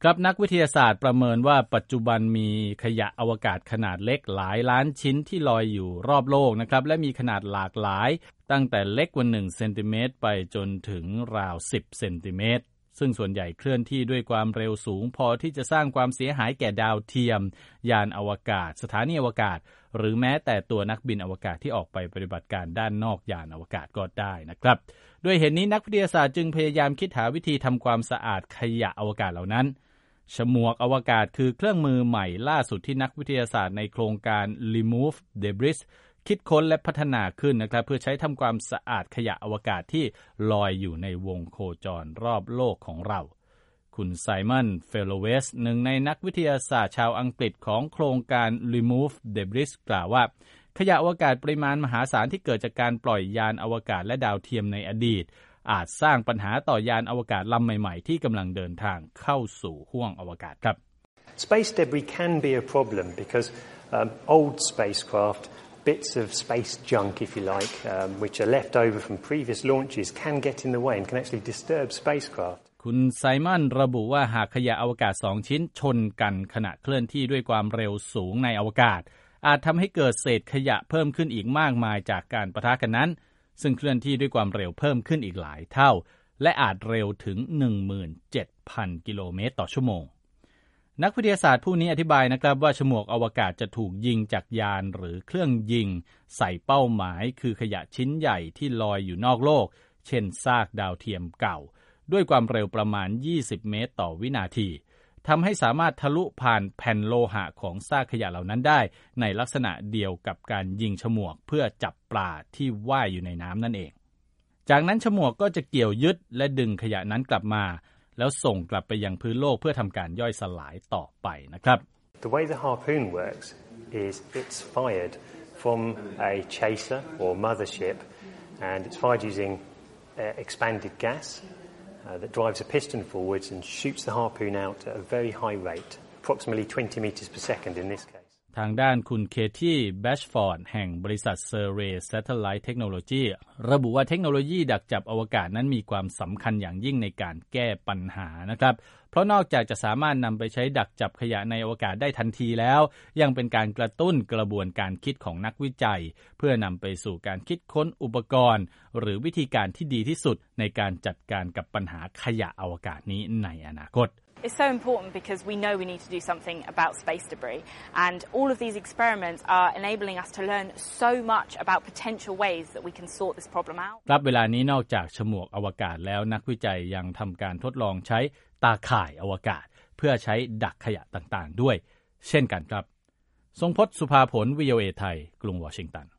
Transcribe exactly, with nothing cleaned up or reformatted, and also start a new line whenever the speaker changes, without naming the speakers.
ครับนักวิทยาศาสตร์ประเมินว่าปัจจุบันมีขยะอวกาศขนาดเล็กหลายล้านชิ้นที่ลอยอยู่รอบโลกนะครับและมีขนาดหลากหลายตั้งแต่เล็กกว่าหนึ่งเซนติเมตรไปจนถึงราวสิบเซนติเมตรซึ่งส่วนใหญ่เคลื่อนที่ด้วยความเร็วสูงพอที่จะสร้างความเสียหายแก่ดาวเทียมยานอวกาศสถานีอวกาศหรือแม้แต่ตัวนักบินอวกาศที่ออกไปปฏิบัติการด้านนอกยานอวกาศก็ได้นะครับด้วยเหตุนี้นักวิทยาศาสตร์จึงพยายามคิดหาวิธีทำความสะอาดขยะอวกาศเหล่านั้นฉมวกอวกาศคือเครื่องมือใหม่ล่าสุดที่นักวิทยาศาสตร์ในโครงการ Remove Debris คิดค้นและพัฒนาขึ้นนะครับเพื่อใช้ทำความสะอาดขยะอวกาศที่ลอยอยู่ในวงโคจรรอบโลกของเราคุณไซมอนเฟลโลเวสหนึ่งในนักวิทยาศาสตร์ชาวอังกฤษของโครงการ Remove Debris กล่าวว่าขยะอวกาศปริมาณมหาศาลที่เกิดจากการปล่อยยานอวกาศและดาวเทียมในอดีตอาจสร้างปัญหาต่อยานอวกาศลำใหม่ๆที่กำลังเดินทางเข้าสู่ห้วงอวกาศครับ
Space debris can be a problem because um, old spacecraft, bits of space junk if you like, um, which are left over from previous launches can get in the way and can actually disturb spacecraft.
คุณไซมอนระบุว่าหากขยะอวกาศสองชิ้นชนกันขณะเคลื่อนที่ด้วยความเร็วสูงในอวกาศอาจทำให้เกิดเศษขยะเพิ่มขึ้นอีกมากมายจากการปะทะกันนั้นซึ่งเคลื่อนที่ด้วยความเร็วเพิ่มขึ้นอีกหลายเท่าและอาจเร็วถึง หนึ่งหมื่นเจ็ดพัน กิโลเมตรต่อชั่วโมงนักวิทยาศาสตร์ผู้นี้อธิบายนะครับว่าฉมวกอวกาศจะถูกยิงจากยานหรือเครื่องยิงใส่เป้าหมายคือขยะชิ้นใหญ่ที่ลอยอยู่นอกโลกเช่นซากดาวเทียมเก่าด้วยความเร็วประมาณยี่สิบเมตรต่อวินาทีทำให้สามารถทะลุผ่านแผ่นโลหะของซากขยะเหล่านั้นได้ในลักษณะเดียวกับการยิงฉมวกเพื่อจับปลาที่ว่ายอยู่ในน้ำนั่นเองจากนั้นฉมวกก็จะเกี่ยวยึดและดึงขยะนั้นกลับมาแล้วส่งกลับไปยังพื้นโลกเพื่อทำการย่อยสลายต่อไปนะครับ
The way the harpoon works is it's fired from a chaser or mothership and it's fired using uh, expanded gas.Uh, that drives a piston forwards and shoots the harpoon out at a very high rate, approximately twenty meters per second in this case.
ทางด้านคุณเคที่แบชฟอร์ดแห่งบริษัท Surrey Satellite Technology ระบุว่าเทคโนโลยีดักจับอวกาศนั้นมีความสำคัญอย่างยิ่งในการแก้ปัญหานะครับเพราะนอกจากจะสามารถนำไปใช้ดักจับขยะในอวกาศได้ทันทีแล้วยังเป็นการกระตุ้นกระบวนการคิดของนักวิจัยเพื่อนำไปสู่การคิดค้นอุปกรณ์หรือวิธีการที่ดีที่สุดในการจัดการกับปัญหาขยะอวกาศนี้ในอนาคต
It's so important because we know we need to do something about space debris and all of these experiments are enabling us to learn so much about potential ways that we can sort this problem out
ครับเวลานี้นอกจากฉมวกอวกาศแล้วนักวิจัยยังทำการทดลองใช้ตาข่ายอวกาศเพื่อใช้ดักขยะต่างๆด้วยเช่นกันครับทรงพจน์ สุภาผล วี โอ เอ ไทยกรุงวอชิงตัน